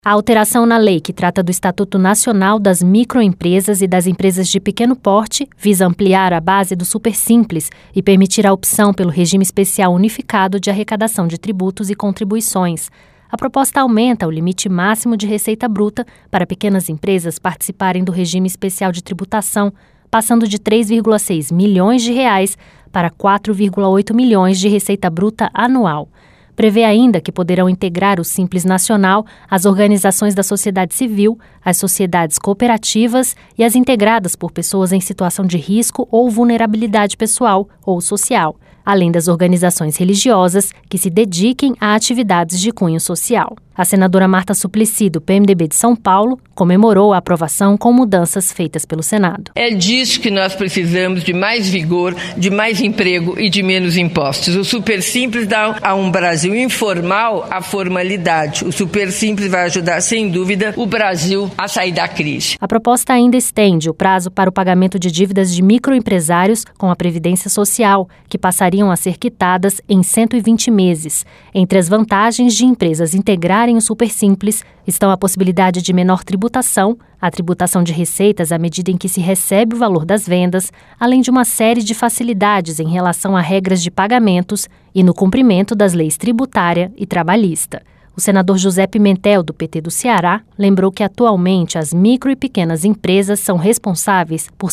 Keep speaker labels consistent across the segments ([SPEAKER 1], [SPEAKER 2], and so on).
[SPEAKER 1] A alteração na lei que trata do Estatuto Nacional das Microempresas e das Empresas de Pequeno Porte visa ampliar a base do Supersimples e permitir a opção pelo regime especial unificado de arrecadação de tributos e contribuições. A proposta aumenta o limite máximo de receita bruta para pequenas empresas participarem do regime especial de tributação, passando de R$ 3,6 milhões para R$ 4,8 milhões de receita bruta anual. Prevê ainda que poderão integrar o Simples Nacional as organizações da sociedade civil, as sociedades cooperativas e as integradas por pessoas em situação de risco ou vulnerabilidade pessoal ou social, além das organizações religiosas que se dediquem a atividades de cunho social. A senadora Marta Suplicy, do PMDB de São Paulo, comemorou a aprovação com mudanças feitas pelo Senado.
[SPEAKER 2] É disso que nós precisamos, de mais vigor, de mais emprego e de menos impostos. O Supersimples dá a um Brasil informal a formalidade. O Supersimples vai ajudar, sem dúvida, o Brasil a sair da crise.
[SPEAKER 1] A proposta ainda estende o prazo para o pagamento de dívidas de microempresários com a Previdência Social, que passariam a ser quitadas em 120 meses. Entre as vantagens de empresas integrarem o Supersimples estão a possibilidade de menor tributação, a tributação de receitas à medida em que se recebe o valor das vendas, além de uma série de facilidades em relação a regras de pagamentos e no cumprimento das leis tributária e trabalhista. O senador José Pimentel, do PT do Ceará, lembrou que atualmente as micro e pequenas empresas são responsáveis por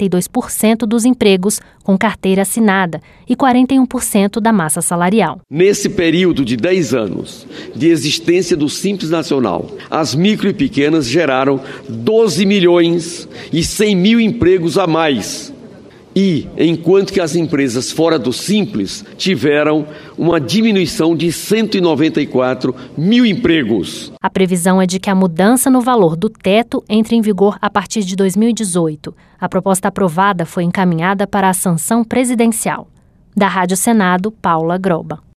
[SPEAKER 1] 52% dos empregos com carteira assinada e 41% da massa salarial.
[SPEAKER 3] Nesse período de 10 anos de existência do Simples Nacional, as micro e pequenas geraram 12 milhões e 100 mil empregos a mais. E, enquanto que as empresas fora do Simples tiveram uma diminuição de 194 mil empregos.
[SPEAKER 1] A previsão é de que a mudança no valor do teto entre em vigor a partir de 2018. A proposta aprovada foi encaminhada para a sanção presidencial. Da Rádio Senado, Paula Groba.